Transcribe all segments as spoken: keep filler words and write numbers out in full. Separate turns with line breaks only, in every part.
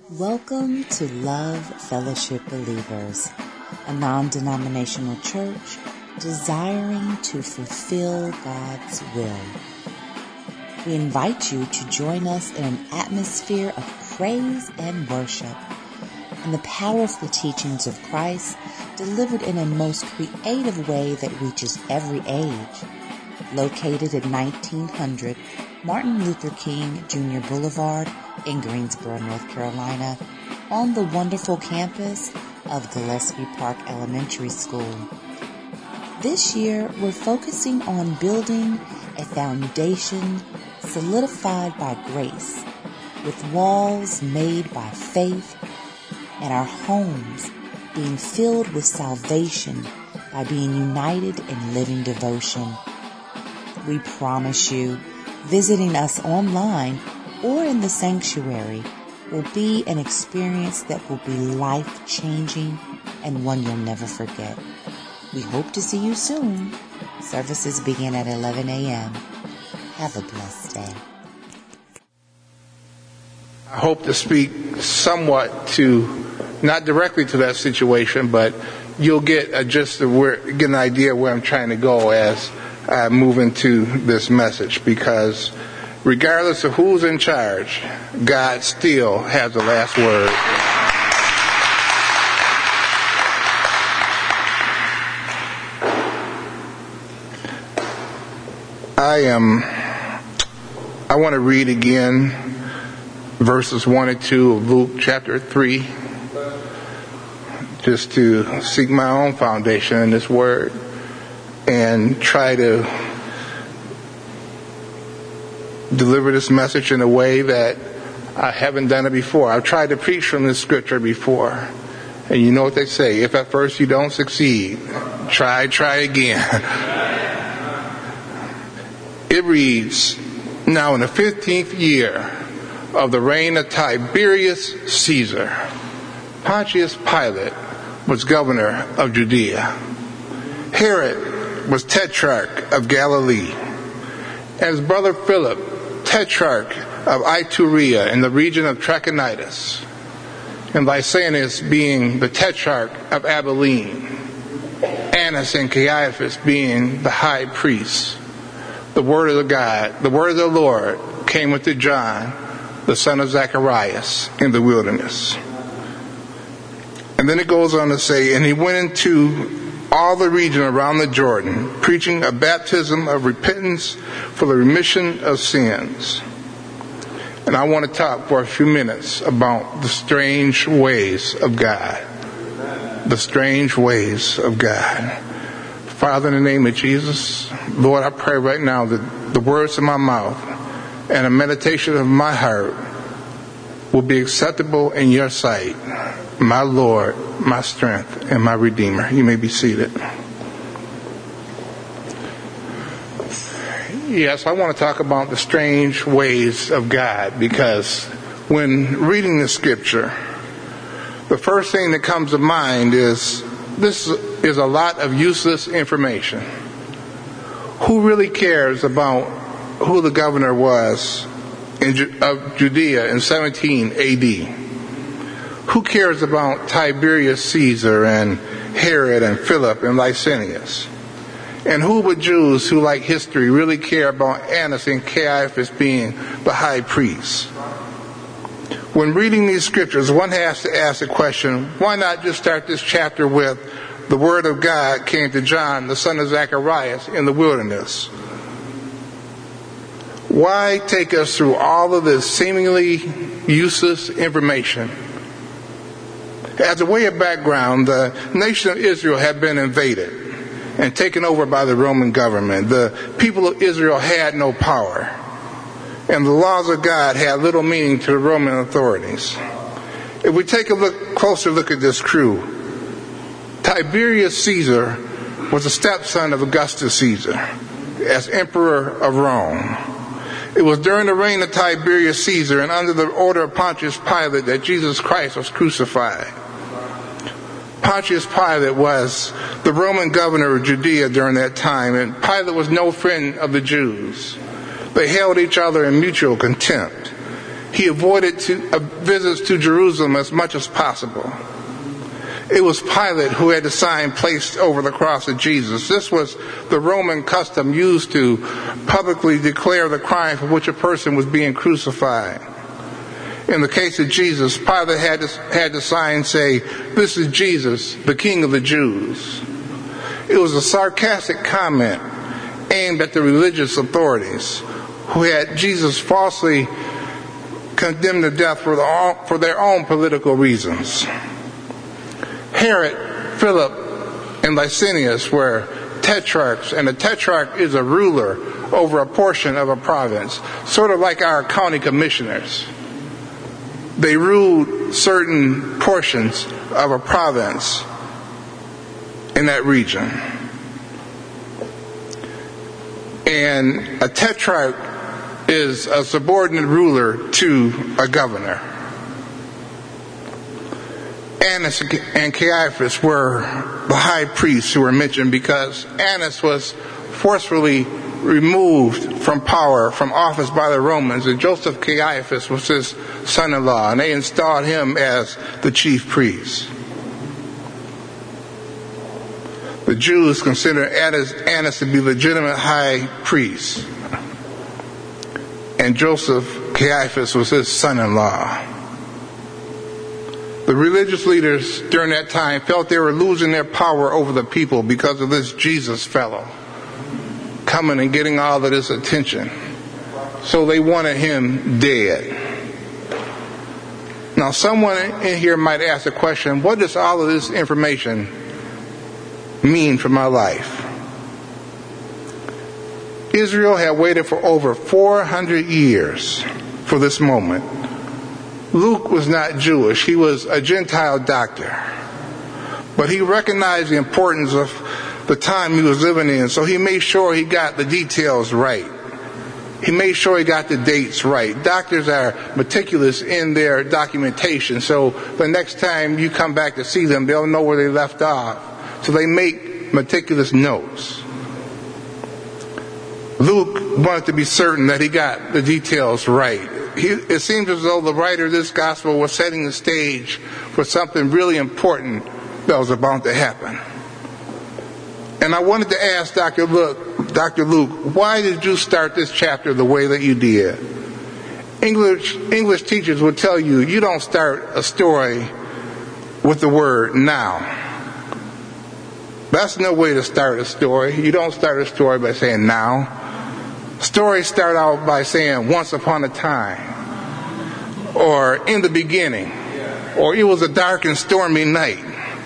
Welcome to Love Fellowship Believers, a non-denominational church desiring to fulfill God's will. We invite you to join us in an atmosphere of praise and worship and the powerful teachings of Christ delivered in a most creative way that reaches every age. Located at nineteen hundred Martin Luther King Junior Boulevard in Greensboro, North Carolina, on the wonderful campus of Gillespie Park Elementary School. This year, we're focusing on building a foundation solidified by grace, with walls made by faith, and our homes being filled with salvation by being united in living devotion. We promise you, visiting us online or in the sanctuary will be an experience that will be life-changing and one you'll never forget. We hope to see you soon. Services begin at eleven a.m. Have a blessed day.
I hope to speak somewhat to, not directly to that situation, but you'll get a, just a, where, get an idea where I'm trying to go as I move into this message, because regardless of who's in charge, God still has the last word. I am, I want to read again verses one and two of Luke chapter three, just to seek my own foundation in this word and try to deliver this message in a way that I haven't done it before. I've tried to preach from this scripture before. And you know what they say, if at first you don't succeed, try, try again. It reads, now in the fifteenth year of the reign of Tiberius Caesar, Pontius Pilate was governor of Judea. Herod was tetrarch of Galilee, and his brother Philip, tetrarch of Iturea in the region of Trachonitis, and Lysanias being the tetrarch of Abilene, Annas and Caiaphas being the high priests. The word of the God, the word of the Lord came unto John, the son of Zacharias, in the wilderness. And then it goes on to say, and he went into all the region around the Jordan, preaching a baptism of repentance for the remission of sins. And I want to talk for a few minutes about the strange ways of God. The strange ways of God. Father, in the name of Jesus, Lord, I pray right now that the words of my mouth and the meditation of my heart will be acceptable in your sight, my Lord, my strength, and my Redeemer. You may be seated. Yes, I want to talk about the strange ways of God, because when reading the scripture, the first thing that comes to mind is this is a lot of useless information. Who really cares about who the governor was in, of Judea in seventeen A D? Who cares about Tiberius Caesar and Herod and Philip and Lysanias? And who but Jews who like history really care about Annas and Caiaphas being the high priests? When reading these scriptures, one has to ask the question, why not just start this chapter with the word of God came to John, the son of Zacharias, in the wilderness? Why take us through all of this seemingly useless information? As a way of background, the nation of Israel had been invaded and taken over by the Roman government. The people of Israel had no power, and the laws of God had little meaning to the Roman authorities. If we take a look, closer look at this crew, Tiberius Caesar was a stepson of Augustus Caesar as emperor of Rome. It was during the reign of Tiberius Caesar and under the order of Pontius Pilate that Jesus Christ was crucified. Pontius Pilate was the Roman governor of Judea during that time, and Pilate was no friend of the Jews. They held each other in mutual contempt. he avoided to, uh, visits to Jerusalem as much as possible. It was Pilate who had the sign placed over the cross of Jesus. This was the Roman custom used to publicly declare the crime for which a person was being crucified. In the case of Jesus, Pilate had, this, had the sign say, "This is Jesus, the King of the Jews." It was a sarcastic comment aimed at the religious authorities who had Jesus falsely condemned to death for, the, for their own political reasons. Herod, Philip, and Licinius were tetrarchs, and a tetrarch is a ruler over a portion of a province, sort of like our county commissioners. They ruled certain portions of a province in that region. And a tetrarch is a subordinate ruler to a governor. Annas and Caiaphas were the high priests who were mentioned because Annas was forcefully removed from power, from office by the Romans, and Joseph Caiaphas was his son-in-law, and they installed him as the chief priest. The Jews considered Annas, Annas to be legitimate high priest, and Joseph Caiaphas was his son-in-law. The religious leaders during that time felt they were losing their power over the people because of this Jesus fellow coming and getting all of this attention. So they wanted him dead. Now, someone in here might ask the question, what does all of this information mean for my life? Israel had waited for over four hundred years for this moment. Luke was not Jewish. He was a Gentile doctor. But he recognized the importance of the time he was living in, so he made sure he got the details right. He made sure he got the dates right. Doctors are meticulous in their documentation, so the next time you come back to see them, they'll know where they left off. So they make meticulous notes. Luke wanted to be certain that he got the details right. He, it seems as though the writer of this gospel was setting the stage for something really important that was about to happen. And I wanted to ask Doctor Luke, Doctor Luke, why did you start this chapter the way that you did? English English teachers would tell you, you don't start a story with the word now. That's no way to start a story. You don't start a story by saying now. Stories start out by saying once upon a time, or in the beginning, or it was a dark and stormy night.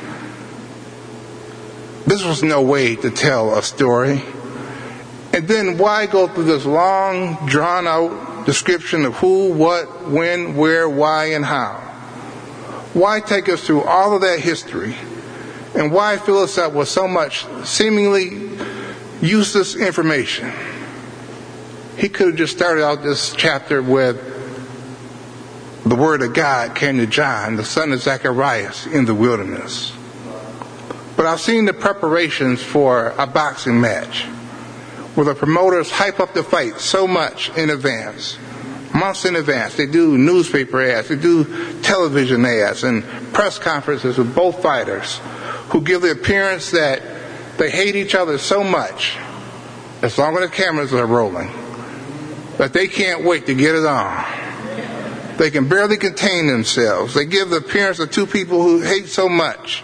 This was no way to tell a story. And then why go through this long, drawn-out description of who, what, when, where, why, and how? Why take us through all of that history? And why fill us up with so much seemingly useless information? He could have just started out this chapter with the word of God came to John, the son of Zacharias, in the wilderness. But I've seen the preparations for a boxing match where the promoters hype up the fight so much in advance, months in advance. They do newspaper ads, they do television ads, and press conferences with both fighters who give the appearance that they hate each other so much, as long as the cameras are rolling, that they can't wait to get it on. They can barely contain themselves. They give the appearance of two people who hate so much.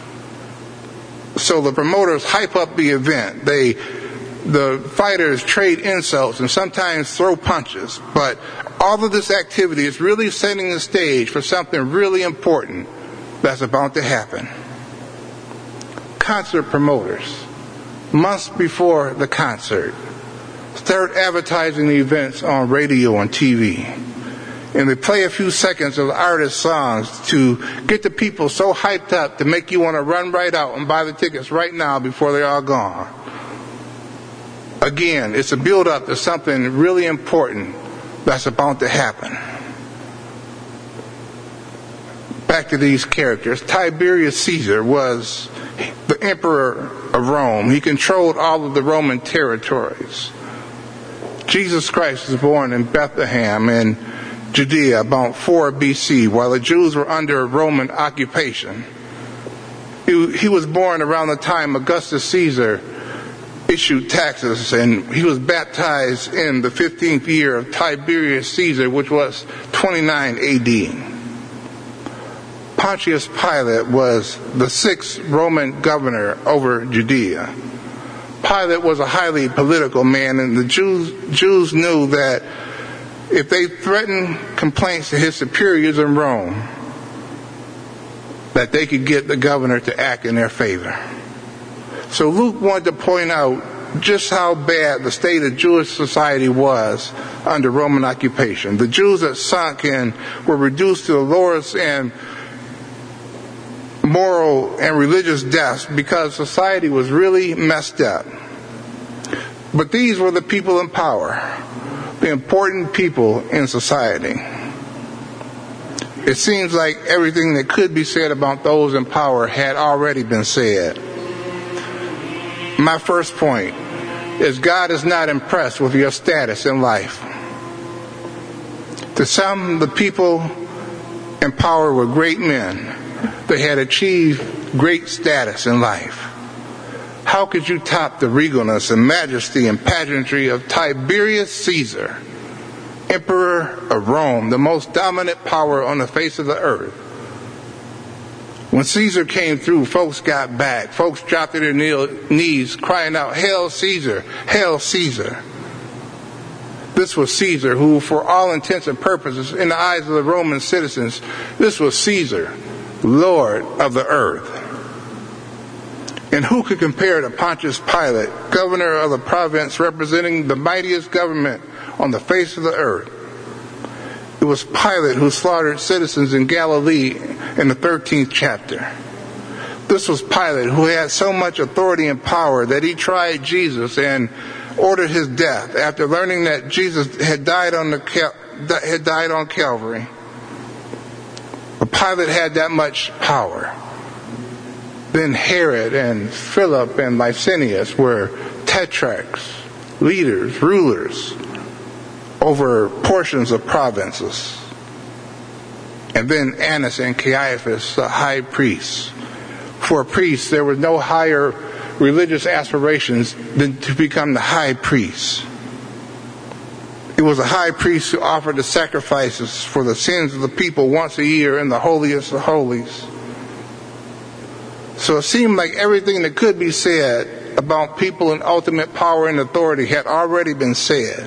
So the promoters hype up the event. They, the fighters trade insults and sometimes throw punches. But all of this activity is really setting the stage for something really important that's about to happen. Concert promoters, months before the concert, start advertising the events on radio and T V. And they play a few seconds of artist songs to get the people so hyped up to make you want to run right out and buy the tickets right now before they're all gone. Again, it's a build-up to something really important that's about to happen. Back to these characters. Tiberius Caesar was the emperor of Rome. He controlled all of the Roman territories. Jesus Christ was born in Bethlehem, and Judea about four B C, while the Jews were under Roman occupation. He, he was born around the time Augustus Caesar issued taxes, and he was baptized in the fifteenth year of Tiberius Caesar, which was twenty-nine A D. Pontius Pilate was the sixth Roman governor over Judea. Pilate was a highly political man, and the Jews, Jews knew that if they threatened complaints to his superiors in Rome, that they could get the governor to act in their favor. So Luke wanted to point out just how bad the state of Jewish society was under Roman occupation. The Jews that sunk in were reduced to the lowest and moral and religious depths because society was really messed up. But these were the people in power, the important people in society. It seems like everything that could be said about those in power had already been said. My first point is God is not impressed with your status in life. To some, the people in power were great men. They had achieved great status in life. How could you top the regalness and majesty and pageantry of Tiberius Caesar, Emperor of Rome, the most dominant power on the face of the earth? When Caesar came through, folks got back. Folks dropped to their knees, crying out, "Hail Caesar! Hail Caesar!" This was Caesar, who, for all intents and purposes, in the eyes of the Roman citizens, this was Caesar, Lord of the earth. And who could compare to Pontius Pilate, governor of the province representing the mightiest government on the face of the earth? It was Pilate who slaughtered citizens in Galilee in the thirteenth chapter. This was Pilate who had so much authority and power that he tried Jesus and ordered his death after learning that Jesus had died on the Cal- had died on Calvary. But Pilate had that much power. Then Herod and Philip and Licinius were tetrarchs, leaders, rulers over portions of provinces. And then Annas and Caiaphas, the high priests. For a priest, there was no higher religious aspirations than to become the high priest. It was a high priest who offered the sacrifices for the sins of the people once a year in the holiest of holies. So it seemed like everything that could be said about people in ultimate power and authority had already been said.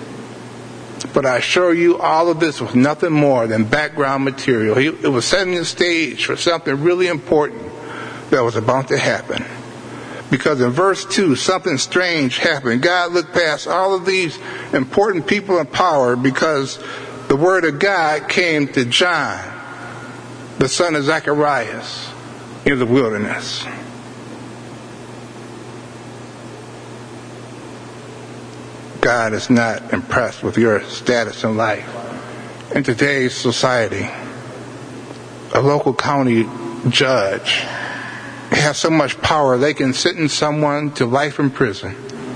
But I assure you, all of this was nothing more than background material. It was setting the stage for something really important that was about to happen. Because in verse two, something strange happened. God looked past all of these important people in power because the word of God came to John, the son of Zacharias, in the wilderness. God is not impressed with your status in life. In today's society, a local county judge has so much power they can sentence someone to life in prison.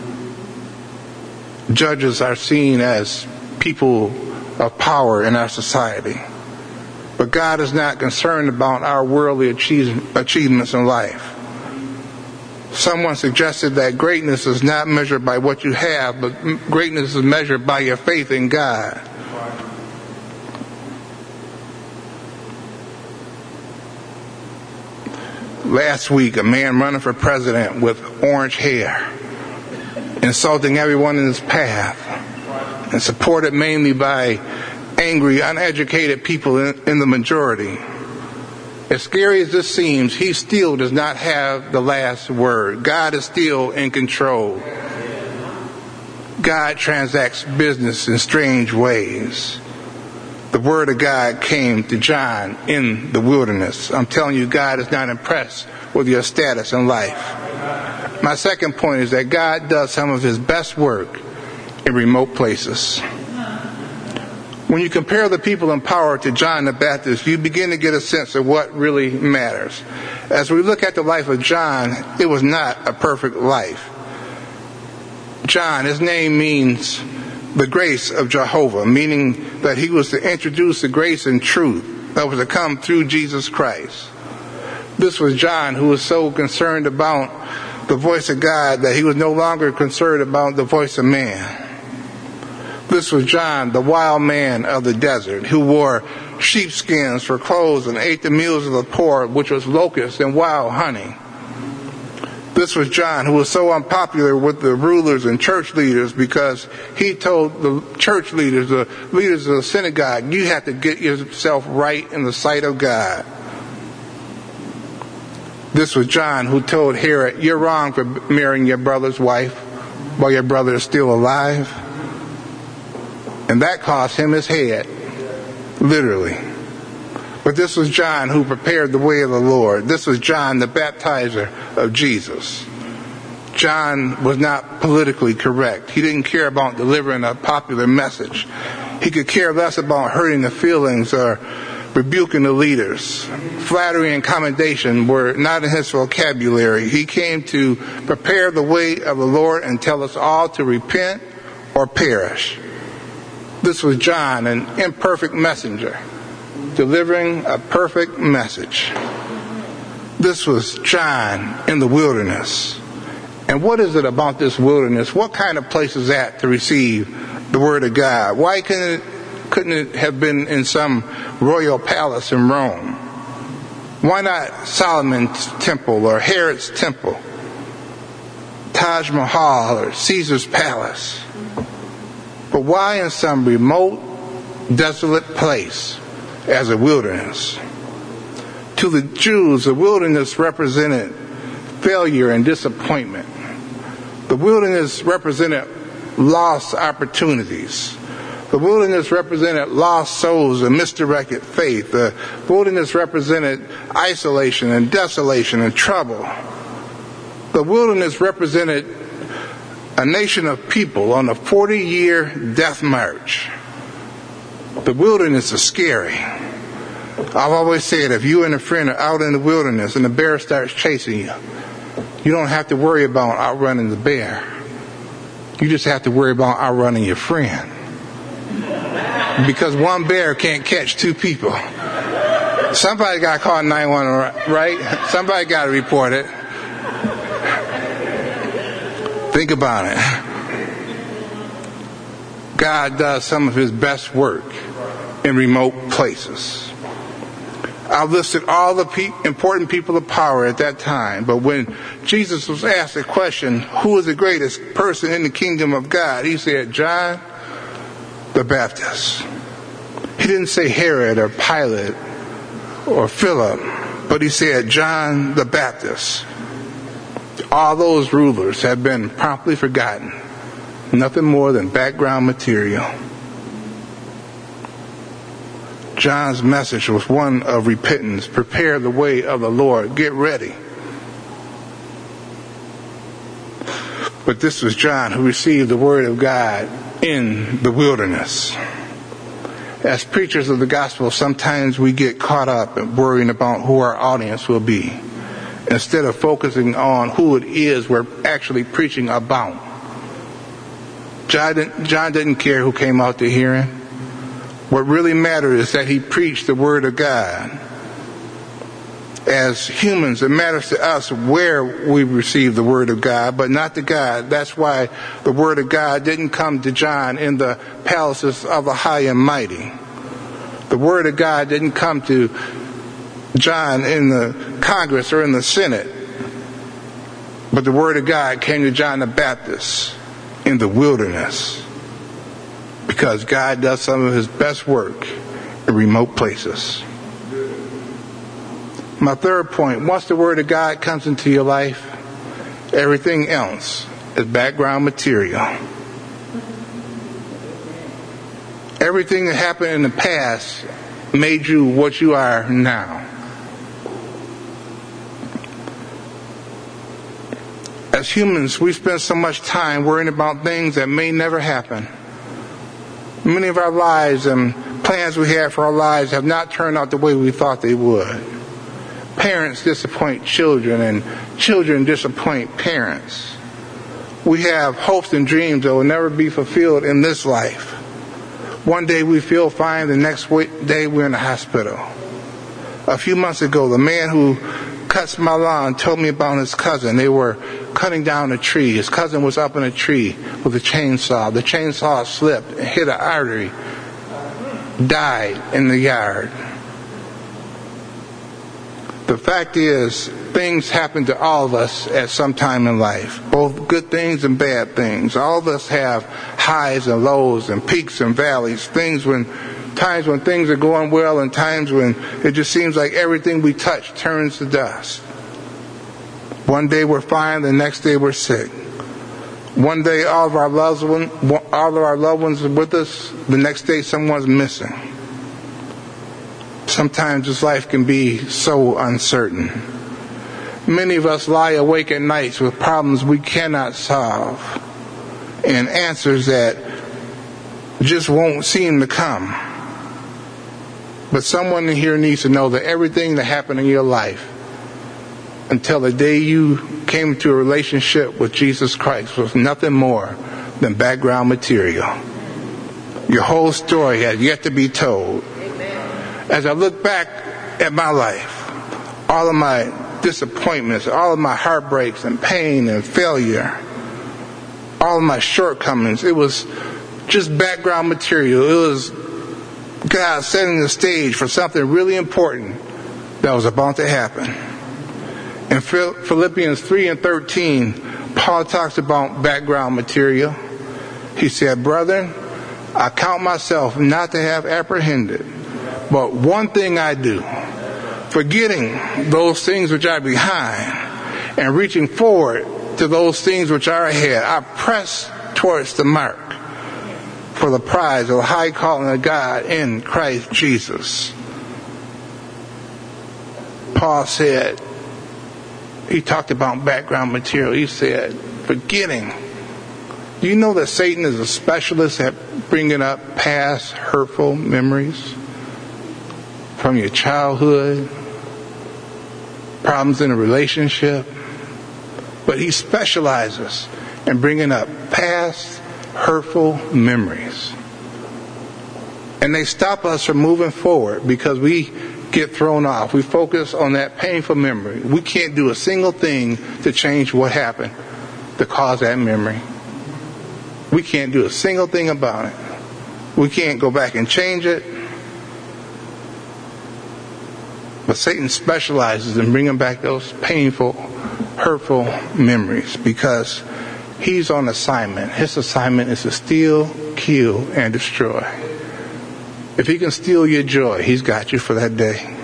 Judges are seen as people of power in our society. But God is not concerned about our worldly achieve- achievements in life. Someone suggested that greatness is not measured by what you have, but greatness is measured by your faith in God. Last week, a man running for president with orange hair, insulting everyone in his path, and supported mainly by angry, uneducated people in, in the majority. As scary as this seems, he still does not have the last word. God is still in control. God transacts business in strange ways. The word of God came to John in the wilderness. I'm telling you, God is not impressed with your status in life. My second point is that God does some of his best work in remote places. When you compare the people in power to John the Baptist, you begin to get a sense of what really matters. As we look at the life of John, it was not a perfect life. John, his name means the grace of Jehovah, meaning that he was to introduce the grace and truth that was to come through Jesus Christ. This was John, who was so concerned about the voice of God that he was no longer concerned about the voice of man. This was John, the wild man of the desert, who wore sheepskins for clothes and ate the meals of the poor, which was locusts and wild honey. This was John, who was so unpopular with the rulers and church leaders because he told the church leaders, the leaders of the synagogue, you have to get yourself right in the sight of God. This was John, who told Herod, you're wrong for marrying your brother's wife while your brother is still alive. And that cost him his head, literally. But this was John who prepared the way of the Lord. This was John, the baptizer of Jesus. John was not politically correct. He didn't care about delivering a popular message. He could care less about hurting the feelings or rebuking the leaders. Flattery and commendation were not in his vocabulary. He came to prepare the way of the Lord and tell us all to repent or perish. This was John, an imperfect messenger, delivering a perfect message. This was John in the wilderness. And what is it about this wilderness? What kind of place is that to receive the word of God? Why couldn't it, couldn't it have been in some royal palace in Rome? Why not Solomon's temple or Herod's temple, Taj Mahal or Caesar's palace? But why in some remote, desolate place as a wilderness? To the Jews, the wilderness represented failure and disappointment. The wilderness represented lost opportunities. The wilderness represented lost souls and misdirected faith. The wilderness represented isolation and desolation and trouble. The wilderness represented a nation of people on a forty-year death march. The wilderness is scary. I've always said, if you and a friend are out in the wilderness and the bear starts chasing you, you don't have to worry about outrunning the bear. You just have to worry about outrunning your friend. Because one bear can't catch two people. Somebody got to call nine one one, right? Somebody got to report it. Think about it. God does some of his best work in remote places. I've listed all the pe- important people of power at that time, but when Jesus was asked the question, who is the greatest person in the kingdom of God? He said, John the Baptist. He didn't say Herod or Pilate or Philip, but he said John the Baptist. All those rulers have been promptly forgotten. Nothing more than background material. John's message was one of repentance. Prepare the way of the Lord. Get ready. But this was John who received the word of God in the wilderness. As preachers of the gospel, sometimes we get caught up in worrying about who our audience will be, instead of focusing on who it is we're actually preaching about. John didn't, John didn't care who came out to hear him. What really mattered is that he preached the word of God. As humans, it matters to us where we receive the word of God, but not to God. That's why the word of God didn't come to John in the palaces of the high and mighty. The word of God didn't come to John in the Congress or in the Senate. But the word of God came to John the Baptist in the wilderness. Because God does some of his best work in remote places. My third point, once the word of God comes into your life, everything else is background material. Everything that happened in the past made you what you are now. As humans, we spend so much time worrying about things that may never happen. Many of our lives and plans we had for our lives have not turned out the way we thought they would. Parents disappoint children, and children disappoint parents. We have hopes and dreams that will never be fulfilled in this life. One day we feel fine, the next day we're in the hospital. A few months ago, the man who cuts my lawn told me about his cousin. They were cutting down a tree. His cousin was up in a tree with a chainsaw. The chainsaw slipped and hit an artery. Died in the yard. The fact is, things happen to all of us at some time in life, both good things and bad things. All of us have highs and lows and peaks and valleys, things when, times when things are going well and times when it just seems like everything we touch turns to dust. One day we're fine, the next day we're sick. One day all of our loved ones, all of our loved ones are with us, the next day someone's missing. Sometimes this life can be so uncertain. Many of us lie awake at nights with problems we cannot solve and answers that just won't seem to come. But someone in here needs to know that everything that happened in your life until the day you came into a relationship with Jesus Christ was nothing more than background material. Your whole story has yet to be told. As I look back at my life, all of my disappointments, all of my heartbreaks and pain and failure, all of my shortcomings, it was just background material. It was God setting the stage for something really important that was about to happen. In Philippians three and thirteen, Paul talks about background material. He said, "Brethren, I count myself not to have apprehended, but one thing I do, forgetting those things which are behind and reaching forward to those things which are ahead, I press towards the mark for the prize of the high calling of God in Christ Jesus." Paul said, he talked about background material. He said, forgetting. Do you know that Satan is a specialist at bringing up past hurtful memories from your childhood, problems in a relationship? But he specializes in bringing up past hurtful memories. And they stop us from moving forward because we get thrown off. We focus on that painful memory. We can't do a single thing to change what happened to cause that memory. We can't do a single thing about it. We can't go back and change it. But Satan specializes in bringing back those painful, hurtful memories because he's on assignment. His assignment is to steal, kill, and destroy. If he can steal your joy, he's got you for that day.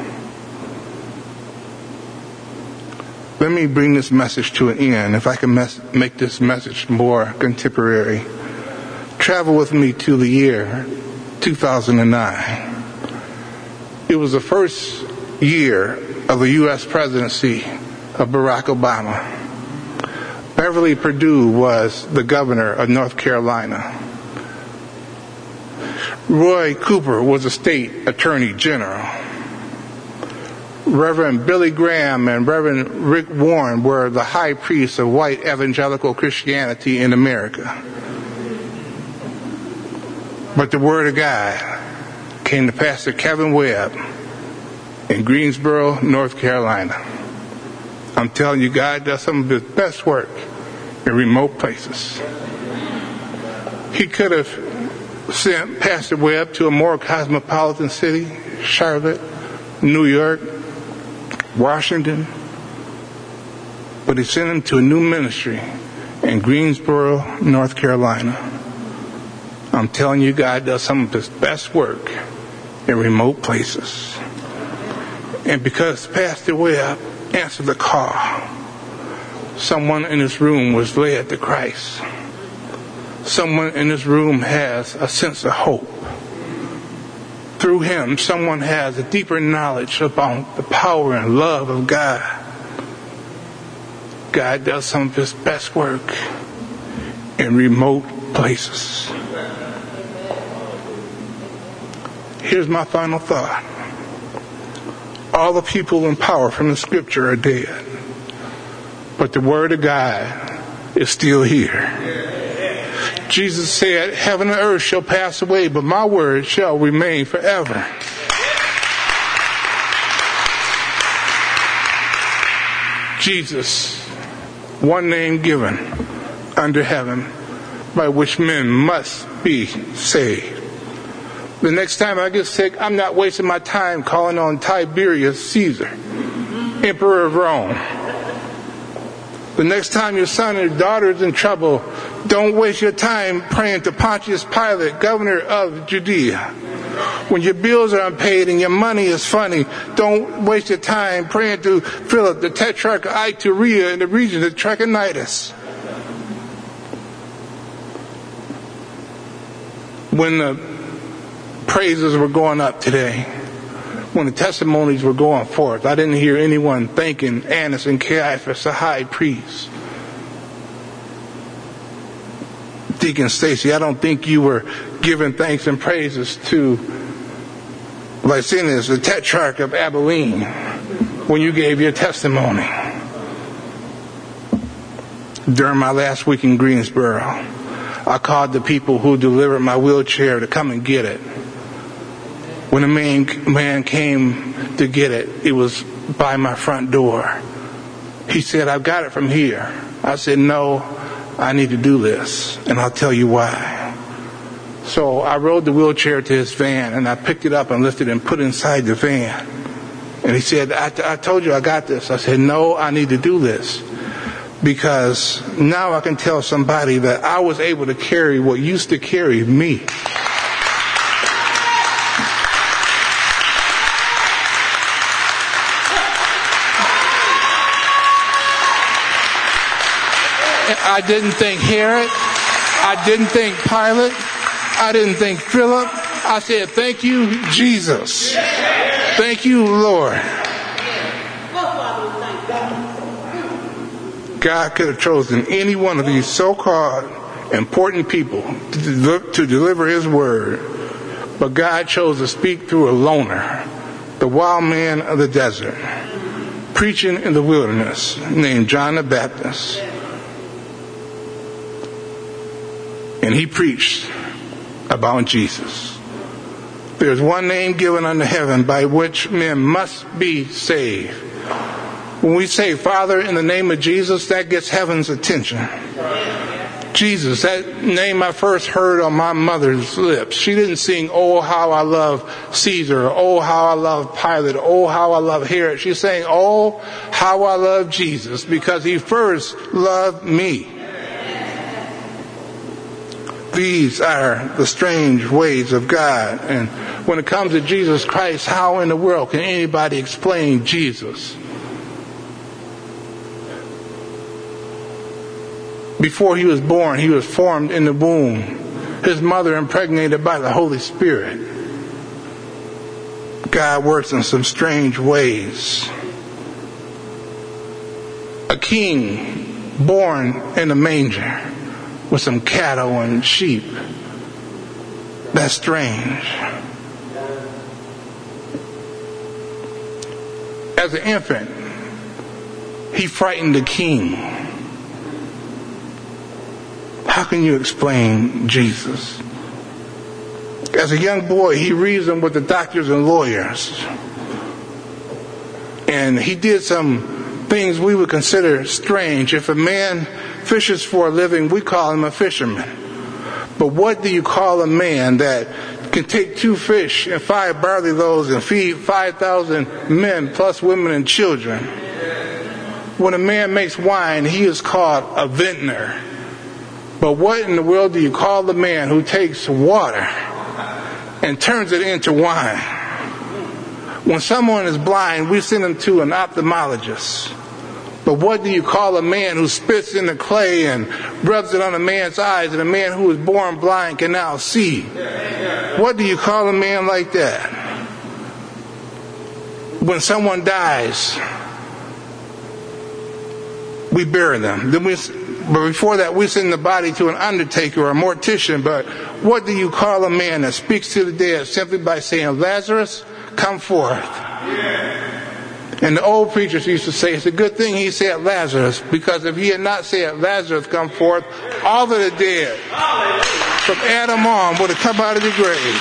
Let me bring this message to an end. If I can mes- make this message more contemporary, travel with me to the year two thousand nine. It was the first year of the U S presidency of Barack Obama. Beverly Perdue was the governor of North Carolina. Roy Cooper was the state attorney general. Reverend Billy Graham and Reverend Rick Warren were the high priests of white evangelical Christianity in America. But the word of God came to Pastor Kevin Webb in Greensboro, North Carolina. I'm telling you, God does some of his best work in remote places. He could have sent Pastor Webb to a more cosmopolitan city, Charlotte, New York, Washington, but he sent him to a new ministry in Greensboro, North Carolina. I'm telling you, God does some of his best work in remote places. And because Pastor Webb answered the call, someone in this room was led to Christ. Someone in this room has a sense of hope. Through him, someone has a deeper knowledge about the power and love of God. God does some of his best work in remote places. Here's my final thought. All the people in power from the scripture are dead. But the word of God is still here. Jesus said, heaven and earth shall pass away, but my word shall remain forever. Jesus, one name given under heaven by which men must be saved. The next time I get sick, I'm not wasting my time calling on Tiberius Caesar, Emperor of Rome. The next time your son or daughter is in trouble, don't waste your time praying to Pontius Pilate, governor of Judea. When your bills are unpaid and your money is funny, don't waste your time praying to Philip, the tetrarch of Iturea in the region of Trachonitis. When the praises were going up today, when the testimonies were going forth, I didn't hear anyone thanking Annas and Caiaphas, the high priest. Deacon Stacy, I don't think you were giving thanks and praises to Licinius, the tetrarch of Abilene, when you gave your testimony. During my last week in Greensboro, I called the people who delivered my wheelchair to come and get it. When the man, man came to get it, it was by my front door. He said, I've got it from here. I said, no, I need to do this, and I'll tell you why. So I rode the wheelchair to his van, and I picked it up and lifted it and put it inside the van. And he said, I, t- I told you I got this. I said, no, I need to do this. Because now I can tell somebody that I was able to carry what used to carry me. I didn't think Herod. I didn't think Pilate. I didn't think Philip. I said, thank you, Jesus. Thank you, Lord. God could have chosen any one of these so-called important people to, deliver, to deliver his word. But God chose to speak through a loner, the wild man of the desert, preaching in the wilderness, named John the Baptist. And he preached about Jesus. There's one name given under heaven by which men must be saved. When we say, Father, in the name of Jesus, that gets heaven's attention. Jesus, that name I first heard on my mother's lips. She didn't sing, oh, how I love Caesar, oh, how I love Pilate, oh, how I love Herod. She's saying, oh, how I love Jesus, because he first loved me. These are the strange ways of God. And when it comes to Jesus Christ, how in the world can anybody explain Jesus? Before he was born, he was formed in the womb. His mother impregnated by the Holy Spirit. God works in some strange ways. A king born in a manger with some cattle and sheep. That's strange. As an infant, he frightened the king. How can you explain Jesus? As a young boy, he reasoned with the doctors and lawyers. And he did some things we would consider strange. If a man fishes for a living, we call him a fisherman. But what do you call a man that can take two fish and five barley loaves and feed five thousand men plus women and children? When a man makes wine, he is called a vintner. But what in the world do you call the man who takes water and turns it into wine? When someone is blind, we send him to an ophthalmologist. But what do you call a man who spits in the clay and rubs it on a man's eyes, and a man who was born blind can now see? What do you call a man like that? When someone dies, we bury them. Then we, but before that, we send the body to an undertaker or a mortician. But what do you call a man that speaks to the dead simply by saying, Lazarus, come forth? And the old preachers used to say, it's a good thing he said Lazarus, because if he had not said Lazarus come forth, all of the dead from Adam on would have come out of the grave.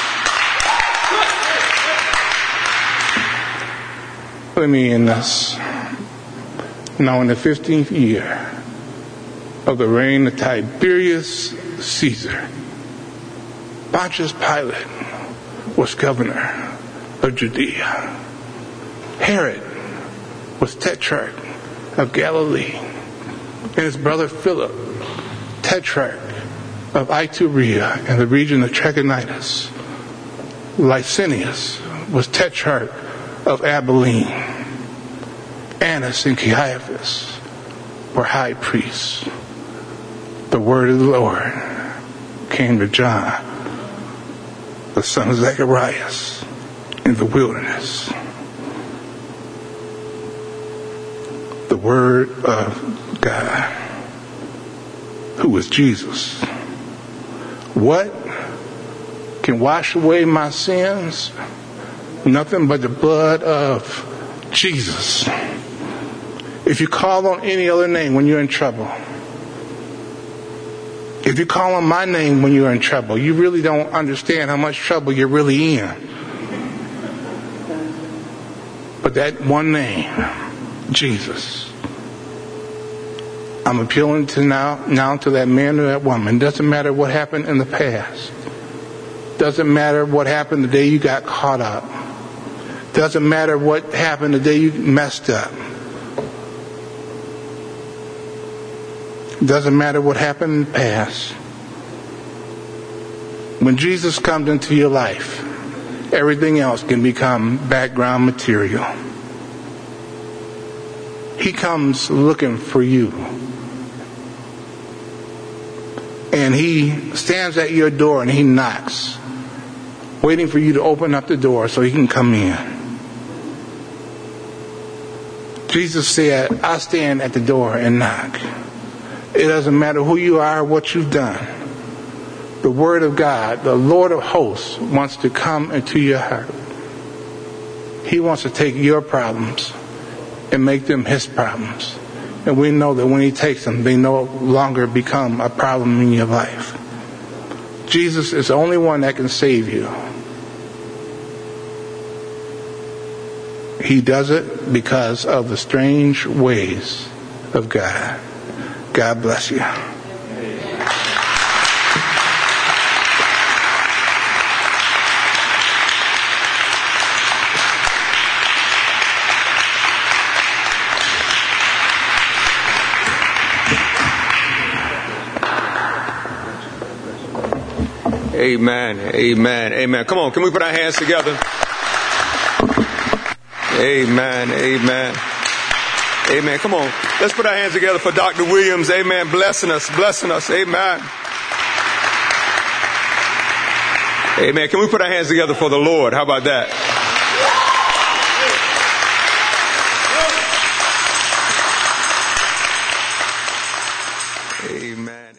Let me end this. Now in the fifteenth year of the reign of Tiberius Caesar, Pontius Pilate was governor of Judea. Herod was tetrarch of Galilee, and his brother Philip, tetrarch of Iturea and the region of Trachonitis. Licinius was tetrarch of Abilene. Annas and Caiaphas were high priests. The word of the Lord came to John, the son of Zacharias, in the wilderness. The word of God, who is Jesus. What can wash away my sins? Nothing but the blood of Jesus. If you call on any other name when you're in trouble, if you call on my name when you're in trouble, you really don't understand how much trouble you're really in. But that one name, Jesus. I'm appealing to now, now to that man or that woman. Doesn't matter what happened in the past. Doesn't matter what happened the day you got caught up. Doesn't matter what happened the day you messed up. Doesn't matter what happened in the past. When Jesus comes into your life, everything else can become background material. He comes looking for you. And he stands at your door and he knocks, waiting for you to open up the door so he can come in. Jesus said, I stand at the door and knock. It doesn't matter who you are, what you've done. The Word of God, the Lord of hosts, wants to come into your heart. He wants to take your problems and make them his problems. And we know that when he takes them, they no longer become a problem in your life. Jesus is the only one that can save you. He does it because of the strange ways of God. God bless you.
Amen. Amen. Amen. Come on, can we put our hands together? Amen. Amen. Amen. Come on. Let's put our hands together for Doctor Williams. Amen. Blessing us. Blessing us. Amen. Amen. Can we put our hands together for the Lord? How about that? Amen.